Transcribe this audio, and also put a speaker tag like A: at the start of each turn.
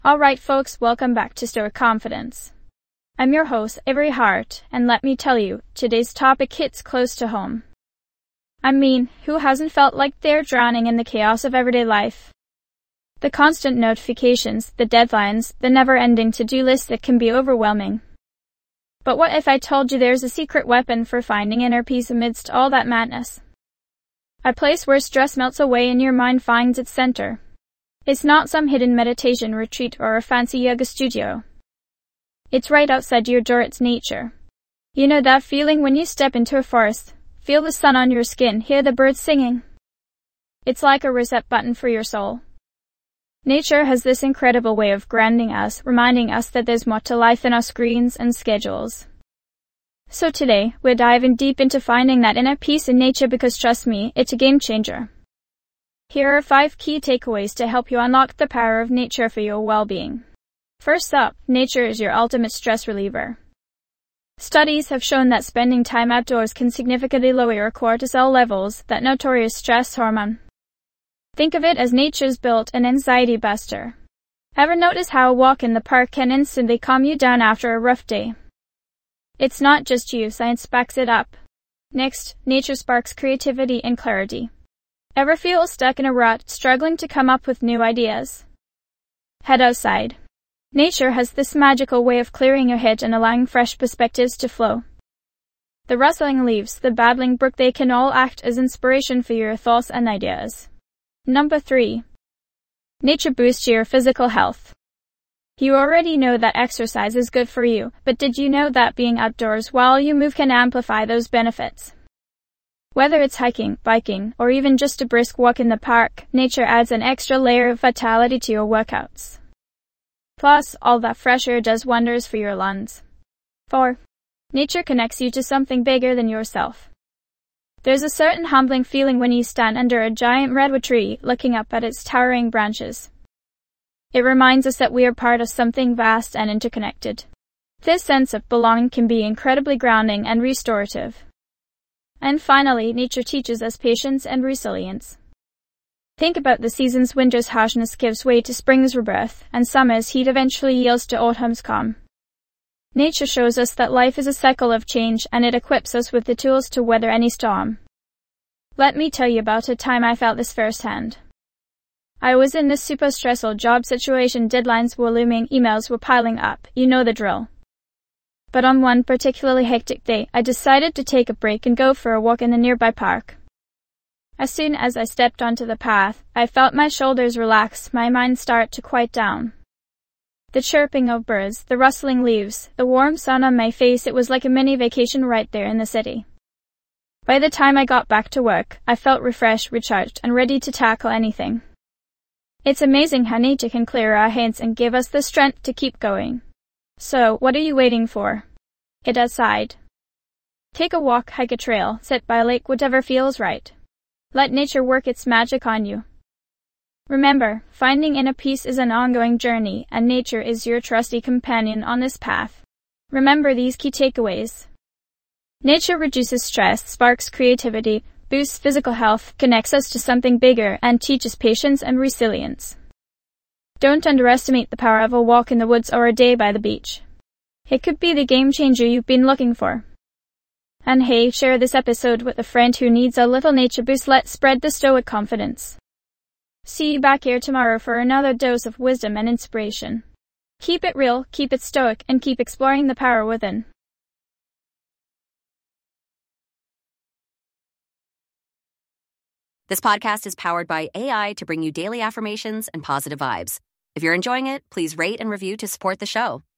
A: Alright folks, welcome back to Stoic Confidence. I'm your host, Avery Hart, and let me tell you, today's topic hits close to home. I mean, who hasn't felt like they're drowning in the chaos of everyday life? The constant notifications, the deadlines, the never-ending to-do list that can be overwhelming. But what if I told you there's a secret weapon for finding inner peace amidst all that madness? A place where stress melts away and your mind finds its center. It's not some hidden meditation retreat or a fancy yoga studio. It's right outside your door, it's nature. You know that feeling when you step into a forest, feel the sun on your skin, hear the birds singing? It's like a reset button for your soul. Nature has this incredible way of grounding us, reminding us that there's more to life than our screens and schedules. So today, we're diving deep into finding that inner peace in nature because trust me, it's a game changer. Here are 5 key takeaways to help you unlock the power of nature for your well-being. First up, nature is your ultimate stress reliever. Studies have shown that spending time outdoors can significantly lower your cortisol levels, that notorious stress hormone. Think of it as nature's built-in anxiety buster. Ever notice how a walk in the park can instantly calm you down after a rough day? It's not just you, science backs it up. Next, nature sparks creativity and clarity. Ever feel stuck in a rut, struggling to come up with new ideas? Head outside. Nature has this magical way of clearing your head and allowing fresh perspectives to flow. The rustling leaves, the babbling brook, they can all act as inspiration for your thoughts and ideas. Number 3. Nature boosts your physical health. You already know that exercise is good for you, but did you know that being outdoors while you move can amplify those benefits? Whether it's hiking, biking, or even just a brisk walk in the park, nature adds an extra layer of vitality to your workouts. Plus, all that fresh air does wonders for your lungs. 4. Nature connects you to something bigger than yourself. There's a certain humbling feeling when you stand under a giant redwood tree, looking up at its towering branches. It reminds us that we are part of something vast and interconnected. This sense of belonging can be incredibly grounding and restorative. And finally, nature teaches us patience and resilience. Think about the seasons. Winter's harshness gives way to spring's rebirth, and summer's heat eventually yields to autumn's calm. Nature shows us that life is a cycle of change, and it equips us with the tools to weather any storm. Let me tell you about a time I felt this firsthand. I was in this super stressful job situation, deadlines were looming, emails were piling up, you know the drill. But on one particularly hectic day, I decided to take a break and go for a walk in the nearby park. As soon as I stepped onto the path, I felt my shoulders relax, my mind start to quiet down. The chirping of birds, the rustling leaves, the warm sun on my face, it was like a mini vacation right there in the city. By the time I got back to work, I felt refreshed, recharged, and ready to tackle anything. It's amazing how nature can clear our heads and give us the strength to keep going. So, what are you waiting for? Get outside. Take a walk, hike a trail, sit by a lake, whatever feels right. Let nature work its magic on you. Remember, finding inner peace is an ongoing journey, and nature is your trusty companion on this path. Remember these key takeaways. Nature reduces stress, sparks creativity, boosts physical health, connects us to something bigger, and teaches patience and resilience. Don't underestimate the power of a walk in the woods or a day by the beach. It could be the game changer you've been looking for. And hey, share this episode with a friend who needs a little nature boost. Let's spread the Stoic confidence. See you back here tomorrow for another dose of wisdom and inspiration. Keep it real, keep it stoic, and keep exploring the power within.
B: This podcast is powered by AI to bring you daily affirmations and positive vibes. If you're enjoying it, please rate and review to support the show.